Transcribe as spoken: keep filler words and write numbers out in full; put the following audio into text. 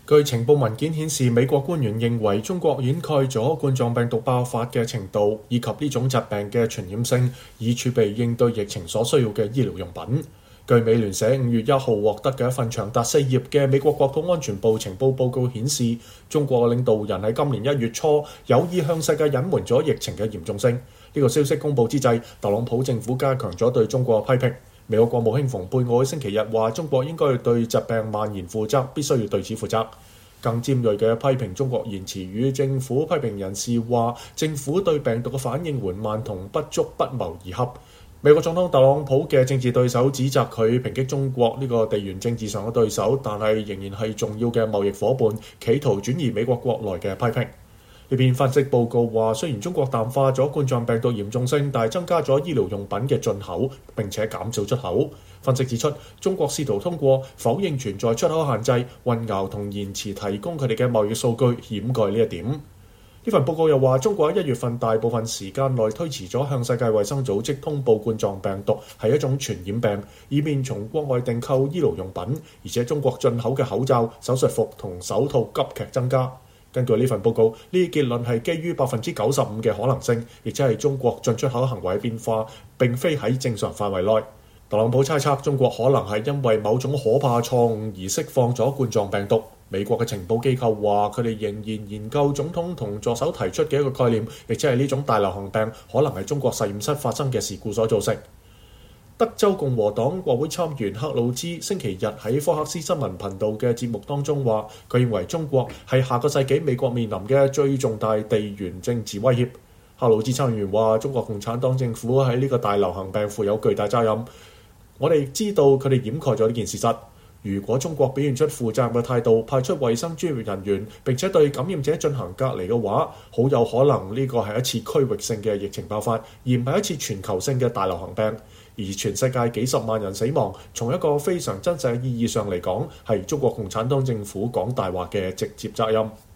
據情報文件顯示，美國官員認為中國掩蓋咗冠狀病毒爆發嘅程度以及呢種疾病嘅傳染性，以儲備應對疫情所需要嘅醫療用品。據美聯社五月一號獲得嘅一份長達四頁嘅美國國土安全部情報報告顯示，中國嘅領導人喺今年一月初有意向世界隱瞞咗疫情嘅嚴重性。呢個消息公佈之際，特朗普政府加強咗對中國嘅批評。美國國務卿蓬佩奧喺星期日話，中國應該對疾病蔓延負責，必須要對此負責。更尖鋭嘅批評中國言辭與政府批評人士話，政府對病毒嘅反應緩慢同不足不謀而合。美國總統特朗普嘅政治對手指責佢抨擊中國呢個地緣政治上嘅對手，但係仍然係重要嘅貿易夥伴，企圖轉移美國國內嘅批評。呢篇分析報告話，雖然中國淡化咗冠狀病毒嚴重性，但係增加咗醫療用品嘅進口，並且減少出口。分析指出，中國試圖通過否認存在出口限制、混淆同延遲提供佢哋嘅貿易數據，掩蓋呢一點。呢份報告又話，中國喺一月份大部分時間內推遲咗向世界衛生組織通報冠狀病毒係一種傳染病，以便從國外訂購醫療用品，而且中國進口嘅口罩、手術服同手套急劇增加。根據呢份報告，呢啲結論係基於百分之九十五嘅可能性，亦即係中國進出口行為變化並非喺正常範圍內。特朗普猜測中國可能係因為某種可怕錯誤而釋放咗冠狀病毒。美國嘅情報機構話，佢哋仍然研究總統同助手提出嘅一個概念，亦即係呢種大流行病可能係中國實驗室發生嘅事故所造成。德州共和黨國會參議員克魯茲星期日喺福克斯新聞頻道嘅節目當中話，佢認為中國係下個世紀美國面臨嘅最重大地緣政治威脅。克魯茲參議員話，中國共產黨政府喺呢個大流行病負有巨大責任。我哋知道佢哋掩蓋咗呢件事實。如果中國表現出負責任嘅態度，派出衛生專業人員並且對感染者進行隔離嘅話，好有可能呢個係一次區域性嘅疫情爆發，而唔係一次全球性嘅大流行病。而全世界幾十萬人死亡，從一個非常真實嘅意義上嚟講，係中國共產黨政府講大話嘅直接責任。